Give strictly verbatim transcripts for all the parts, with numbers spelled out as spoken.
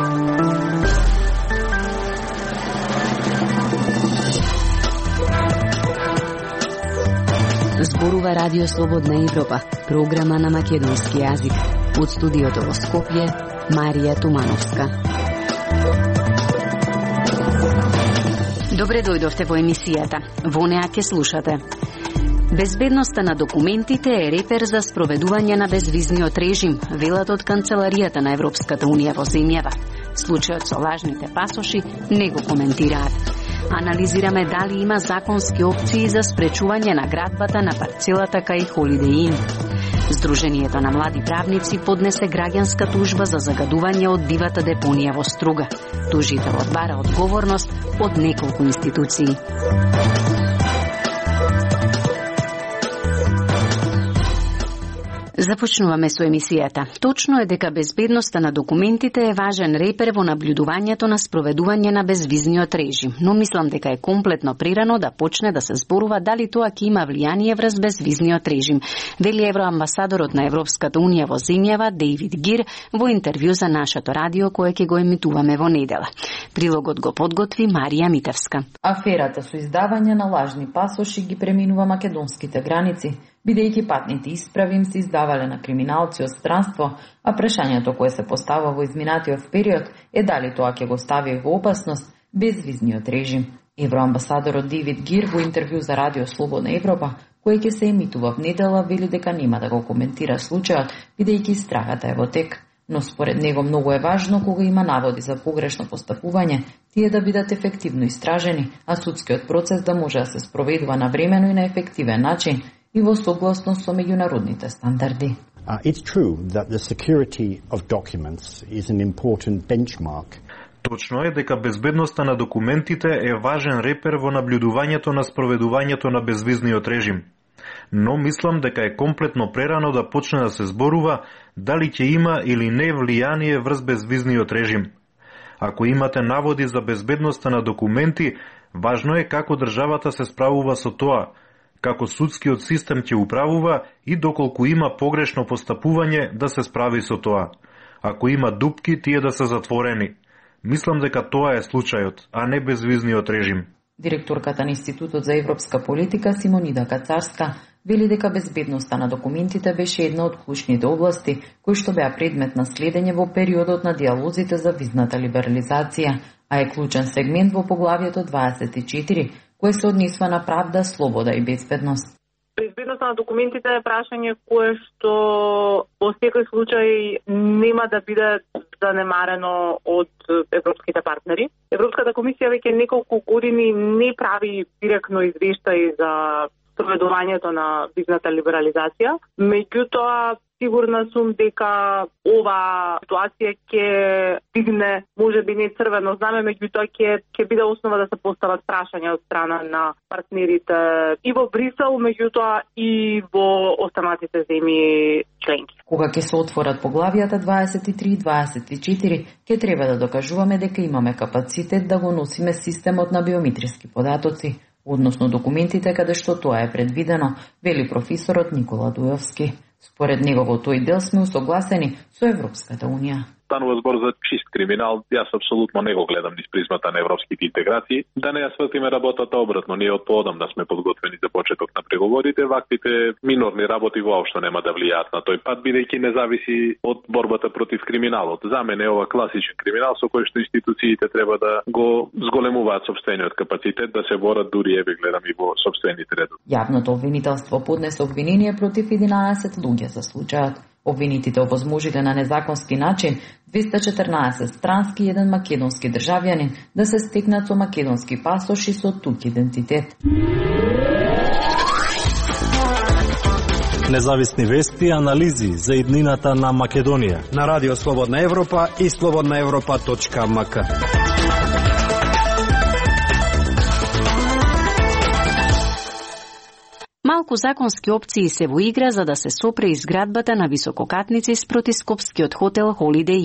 Зборува Радио Слободна Европа, програма на македонски јазик. Од студиото во Скопје, Марија Тумановска. Добре дојдовте во емисијата. Во неа ќе слушате. Безбедноста на документите е репер за спроведување на безвизниот режим, велат од Канцеларијата на Европската Унија во земјава. Случајот со лажните пасоши не го коментираат. Анализираме дали има законски опции за спречување на градбата на парцелата кај Holiday Inn. Сдруженијето на млади правници поднесе граѓанска тужба за загадување од дивата депонија во Струга. Тужителот бара одговорност од неколку институции. Започнуваме со емисијата. Точно е дека безбедноста на документите е важен репер во наблюдувањето на спроведување на безвизниот режим, но мислам дека е комплетно прерано да почне да се зборува дали тоа ќе има влијание врз безвизниот режим, вели евроамбасадорот на Европската Унија во земјава Дејвид Гир во интервју за нашето радио кое ќе го емитуваме во недела. Прилогот го подготви Марија Митевска. Аферата со издавање на лажни пасоши ги преминува македонските граници, бидејќи патните исправи им се издавале на криминалци од странство, а прашањето кое се постава во изминатиот период е дали тоа ќе го стави во опасност безвизниот режим. Евроамбасадорот Дејвид Гир во интервју за Радио Слободна Европа, кој ќе се емитува в недела, вели дека нема да го коментира случајот, бидејќи истрагата е во тек. Но според него многу е важно кога има наводи за погрешно постапување, тие да бидат ефективно истражени, а судскиот процес да може да се спроведува навремено и на ефективен начин и во согласност со меѓународните стандарди. Uh, it's true that the security of documents is an important benchmark. Точно е дека безбедноста на документите е важен репер во наблюдувањето на спроведувањето на безвизниот режим. Но мислам дека е комплетно прерано да почне да се зборува дали ќе има или не влијание врз безвизниот режим. Ако имате наводи за безбедноста на документи, важно е како државата се справува со тоа, како судскиот систем ќе управува и доколку има погрешно постапување да се справи со тоа. Ако има дупки, тие да се затворени. Мислам дека тоа е случајот, а не безвизниот режим. Директорката на Институтот за европска политика Симонида Кацарска вели дека безбедноста на документите беше една од клучните области кои што беа предмет на следење во периодот на диалозите за визната либерализација, а е клучен сегмент во поглавјето дваесет и четири, кој се однесува на правда, слобода и безбедност. Безбедноста на документите е прашање кое што во секој случај нема да биде занемарено од европските партнери. Европската комисија веќе неколку години не прави директно извештаи за спроведувањето на визната либерализација. Меѓутоа, сигурна сум дека ова ситуација ќе стигне, може би не црвено знаме, меѓутоа ќе ќе биде основа да се постават прашања од страна на партнерите и во Брисел, меѓутоа и во останатите земји членки. Кога ќе се отворат поглавијата дваесет и три и дваесет и четири, ќе треба да докажуваме дека имаме капацитет да го носиме системот на биометриски податоци, односно документите каде што тоа е предвидено, вели професорот Никола Дујовски. Според него во тој дел сме усогласени со Европската Унија. Станува збор за чист криминал, јас апсолутно не го гледам низ призмата на европските интеграции. Да не ја свртиме работата обратно, ние од поодамна сме подготвени за почеток на преговорите, ваквите минорни работи воопшто нема да влијаат на тој пат, бидејќи не зависи од борбата против криминалот. За мене е ова класичен криминал со кој што институциите треба да го зголемуваат сопствениот капацитет да се борат, дури еве гледам и во сопствените редови. Јавното обвинителство поднесе обвинение против единаесет луѓе за случајот. Обвинитите овозможиле на незаконски начин двеста четрнаесет странски и еден македонски државјанин да се стекнат со македонски пасоши со тук идентитет. Независни вести и анализи за иднината на Македонија на Радио Слободна Европа и слободна европа точка ем ка. Малку законски опции се во игра за да се сопре изградбата на висококатници спроти скопскиот хотел Holiday Inn.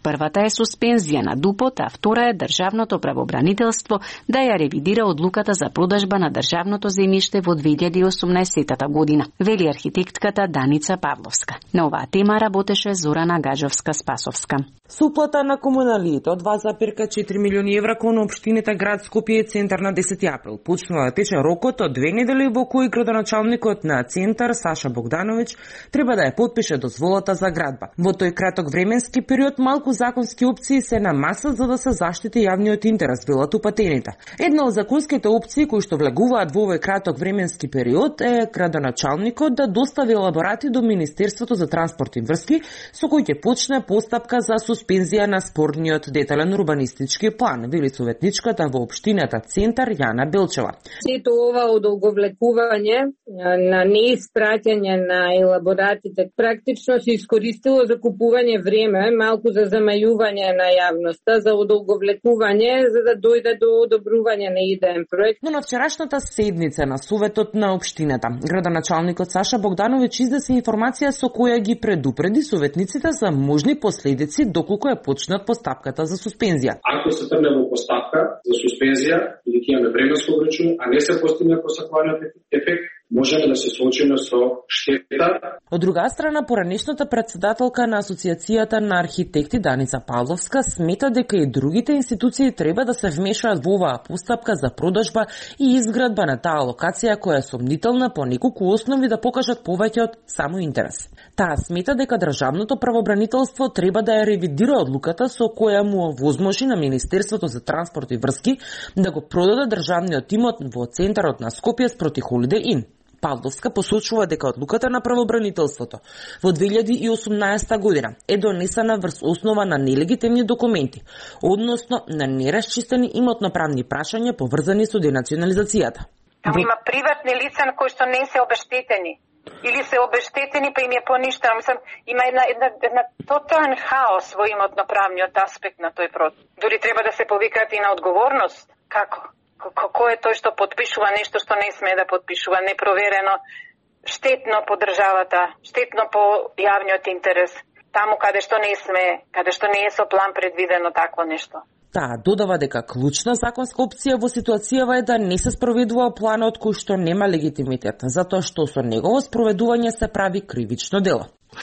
Првата е суспензија на ДУПОТ, а втора е државното правобранителство да ја ревидира одлуката за продажба на државното земјиште во две илјади и осумнаесетта година, вели архитектката Даница Павловска. На оваа тема работеше Зорана Гаджовска-Спасовска. Со уплата на комуналиите од два запирка четири милиони евра кон општините град Скопје и Центар на десети април почнува да тече рокот од две недели во кој градоначалникот на Центар Саша Богдановиќ треба да ја потпише дозволата за градба. Во тој краток временски период малку законски опции се на маса за да се заштити јавниот интерес, велат упатените. Една од законските опции кои што влегуваат во овој краток временски период е градоначалникот да достави елаборати до Министерството за транспорт и врски, со кој ќе почне постапка за суспензија на спорниот детален урбанистички план, вели советничката во општината Центар Јана Белчева. Сето ова одолговлекување на неиспраќање на елаборатите практично се искористило за купување време, малку за замајување на јавноста, за одолговлекување, за да дојде до одобрување на идеен проект. Но на вчерашната седница на Советот на општината, градоначалникот Саша Богдановиќ изнесе информација со која ги предупреди советниците за можни последици доколку е почнат постапката за суспензија. Ако се тргне во постапка за суспензија или ќе имаме временско ограничување, а не се постигне посакуваниот ефект, можеме да се соочиме со штета. Од друга страна, поранешната председателка на Асоциацијата на архитекти Даница Павловска смета дека и другите институции треба да се вмешаат во оваа постапка за продажба и изградба на таа локација која е сомнителна по неколку основи да покажат повеќе од само интерес. Таа смета дека државното правобранителство треба да ја ревидира одлуката со која му овозможи на Министерството за транспорт и врски да го продаде државниот имот во центарот на Скопје спроти Holiday Inn. Павловска посочува дека одлуката на правобранителството во две илјади и осумнаесетта година е донесена врз основа на нелегитимни документи, односно на неразчистени имотно-правни прашања поврзани со денационализацијата. Таму има приватни лица на кои што не се обештетени или се обештетени па им е поништено. Мислам, има една, една, една тотален хаос во имотно-правниот аспект на тој процес. Дори треба да се повикаат и на одговорност. Како? Кој е тој што подпишува нешто што не сме да подпишува, непроверено, штетно по државата, штетно по јавниот интерес, таму каде што не сме, каде што не е со план предвидено такво нешто. Таа додава дека клучна законска опција во ситуацијава е да не се спроведува планот кој што нема легитимитет, затоа што со негово спроведување се прави кривично дело.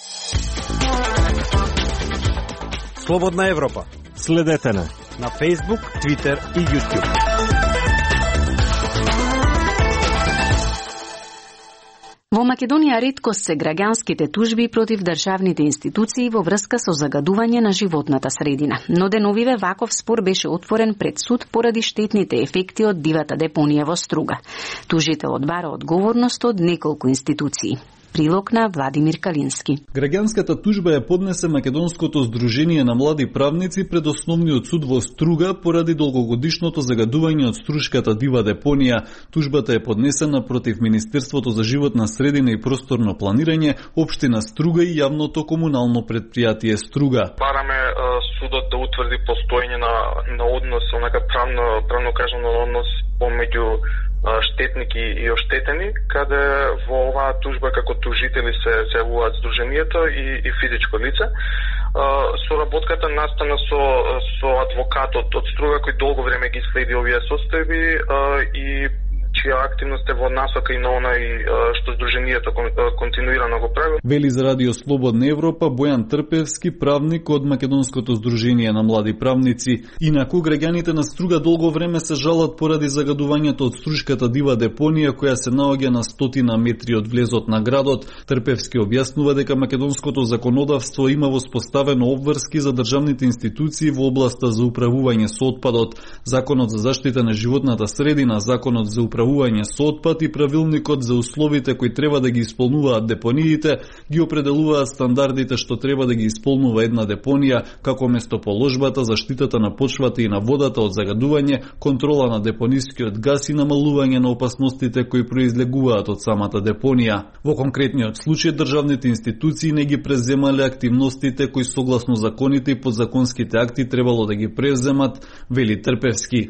Слободна Европа. Следете на на Facebook, Twitter и YouTube. Во Македонија ретко се граѓанските тужби против државните институции во врска со загадување на животната средина. Но деновиве ваков спор беше отворен пред суд поради штетните ефекти од дивата депонија во Струга. Тужителот бара одговорност од неколку институции. Прилог на Владимир Калински. Граѓанската тужба ја поднесе Македонското здружение на млади правници пред основниот суд во Струга поради долгогодишното загадување од струшката дива депонија. Тужбата е поднесена против Министерството за животна средина и просторно планирање, општина Струга и јавното комунално предпријатие Струга. Бараме судот да утврди постоење на на однос, онака правно правно кажано однос помеѓу штетник и оштетени, каде во оваа тужба како тужители се се јавуваат здруженијето и, и физичко лице. Соработката настана со со адвокатот од Струга кој долго време ги следи овие состојби и чија активност е во насока и на онај што здруженијето континуирано го прави. Вели за Радио Слободна Европа Бојан Трпевски, правник од Македонското здружение на млади правници. Инаку граѓаните на Струга долго време се жалат поради загадувањето од струшката дива депонија која се наоѓа на стотина метри од влезот на градот. Трпевски објаснува дека македонското законодавство има воспоставено обврски за државните институции во областа за управување со отпадот. Законот за заштита на животната средина, законот за управување со отпад и правилникот за условите кои треба да ги исполнуваат депониите ги определуваат стандардите што треба да ги исполнува една депонија, како местоположбата, заштитата на почвата и на водата од загадување, контрола на депонискиот газ и намалување на опасностите кои произлегуваат од самата депонија. Во конкретниот случај државните институции не ги преземале активностите кои согласно законите и подзаконските акти требало да ги преземат, вели Трпевски.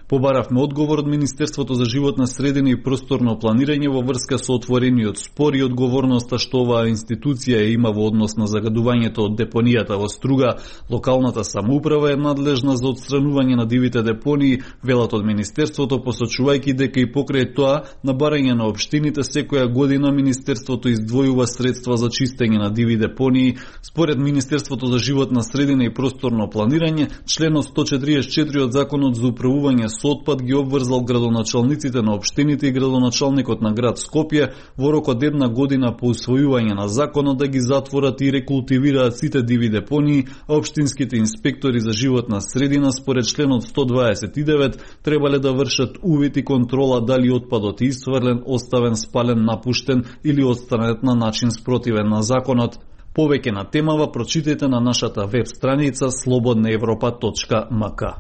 Побаравме одговор од Министерството за животна средина и просторно планирање во врска со отворениот спор и одговорноста што оваа институција има во однос на загадувањето од депонијата во Струга. Локалната самоуправа е надлежна за отстранување на дивите депонии, велат од Министерството, посочувајќи дека и покрај тоа, на барање на општините, секоја година Министерството издвојува средства за чистење на диви депонии. Според Министерството за животна средина и просторно планирање, членот сто четириесет и четири од Законот за управување со отпад ги обврзал градоначалниците на општините и градоначалникот на град Скопје во рок од една година по усвојување на законот да ги затворат и рекултивираат сите диви депонии, а општинските инспектори за животна средина според членот сто дваесет и девет требале да вршат увид и контрола дали отпадот е исфрлен, оставен, спален, напуштен или отстранет на начин спротивен на законот. Повеќе на темава прочитајте на нашата веб страница слободна европа точка ем ка.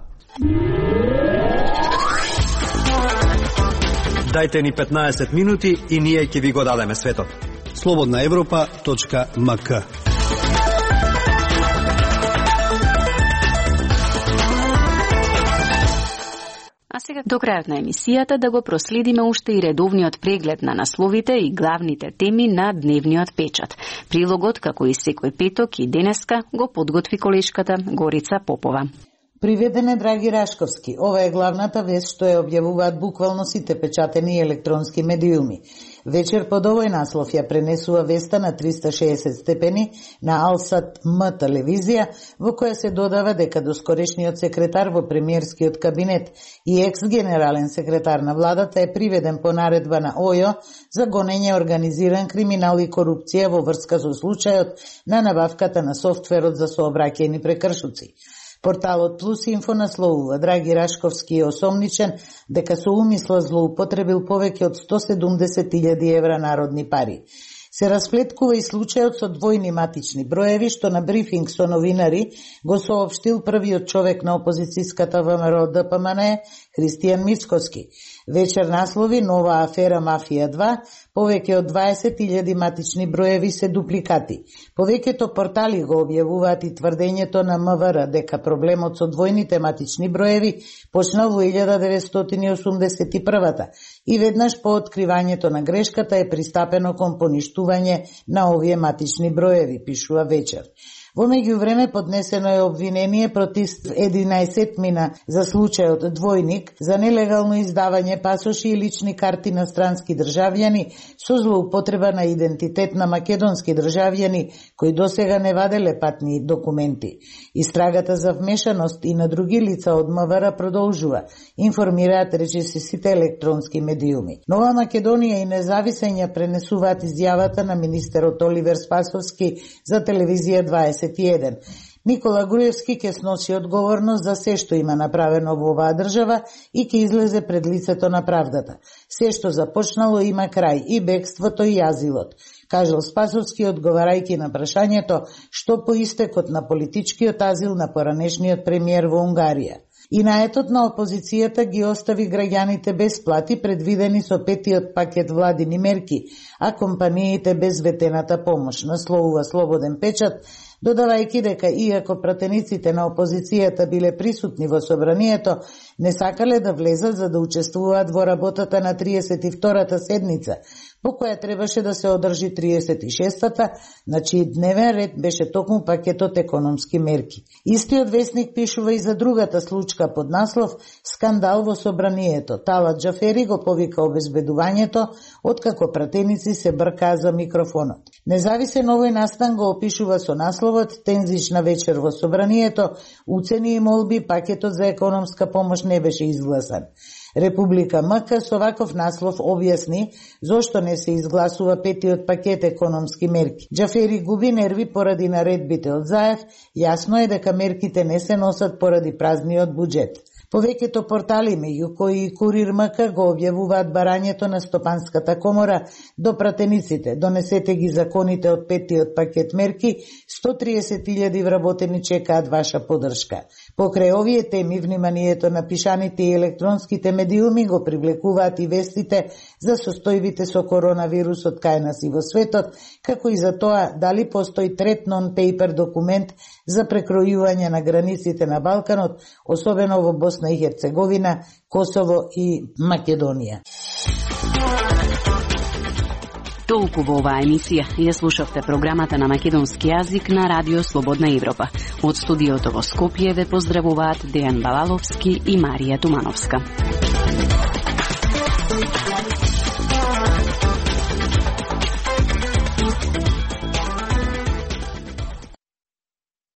Дајте ни петнаесет минути и ние ќе ви го дадеме светот. слободна европа точка ем ка. А сега до крајот на емисијата да го проследиме уште и редовниот преглед на насловите и главните теми на дневниот печат. Прилогот, како и секој петок и денеска, го подготви колешката Горица Попова. Приведен е Драги Рашковски. Ова е главната вест што ја објавуваат буквално сите печатени и електронски медиуми. Вечер под овој наслов ја пренесува веста на триста и шеесет степени на Алсат М телевизија, во која се додава дека доскорешниот секретар во премиерскиот кабинет и екс-генерален секретар на владата е приведен по наредба на ОЈО за гонење организиран криминал и корупција во врска со случајот на набавката на софтверот за сообраќајни прекршоци. Порталот Плюс Инфо насловува Драги Рашковски е осомничен дека со умисла злоупотребил повеќе од сто седумдесет илјади евра народни пари. Се расплеткува и случајот со двојни матични броеви, што на брифинг со новинари го соопштил првиот човек на опозицијската ВМРО Д П М Н Е, Христијан Мицкоски. Вечер наслови нова афера Мафија два, повеќе од дваесет илјади матични броеви се дупликати. Повеќето портали го објавуваат и тврдењето на М В Р дека проблемот со двојните матични броеви почнал во илјада деветстотини и осумдесет и прва и веднаш по откривањето на грешката е пристапено кон поништување на овие матични броеви, пишува Вечер. Во меѓувреме поднесено е обвинение против единаесет мина за случајот двојник за нелегално издавање пасоши и лични карти на странски државјани со злоупотреба на идентитет на македонски државјани кои досега не ваделе патни документи. Истрагата за вмешаност и на други лица од М В Р продолжува, информираат речиси сите електронски медиуми. Нова Македонија и Независен ја пренесуваат изјавата на министерот Оливер Спасовски за телевизија дваесет и еден. Никола Груевски ќе сноси одговорност за се што има направено во оваа држава и ќе излезе пред лицето на правдата. Се што започнало има крај, и бегството и азилот, кажал Спасовски одговарајќи на прашањето што по истекот на политичкиот азил на поранешниот премиер во Унгарија. И наетот на опозицијата ги остави граѓаните без плати предвидени со петиот пакет владини мерки, а компаниите без ветената помош, насловува Слободен печат, додавајќи дека иако пратениците на опозицијата биле присутни во собранието, не сакале да влезат за да учествуваат во работата на триесет и втората седница, по која требаше да се одржи триесет и шестата, на чиј дневен ред беше токму пакетот економски мерки. Истиот весник пишува и за другата случка под наслов «Скандал во собранието». Талат Џафери го повика обезбедувањето, откако пратеници се бркаа за микрофонот. Независен овој настан го опишува со насловот «Тензична вечер во собранието, уцени и молби, пакетот за економска помош не беше изгласан». Република МК со ваков наслов објасни зошто не се изгласува петиот пакет економски мерки. Џафери губи нерви поради наредбите од Заев, јасно е дека мерките не се носат поради празниот буџет. Повеќето портали, меѓу кои и Курир МК, го објавуваат барањето на Стопанската комора до пратениците. Донесете ги законите од петиот пакет мерки, сто триесет илјади вработени чекаат ваша подршка. Покрај овие теми, вниманието на пишаните и електронските медиуми го привлекуваат и вестите за состојбите со коронавирусот кај нас и во светот, како и за тоа дали постои трет нон-пейпер документ за прекројување на границите на Балканот, особено во Босна Босна и Херцеговина, Косово и Македонија. Толку во оваа емисија. Ја слушавте програмата на македонски јазик на Радио Слободна Европа. Од студиото во Скопје ве поздравуваат Дејан Балаловски и Марија Тумановска.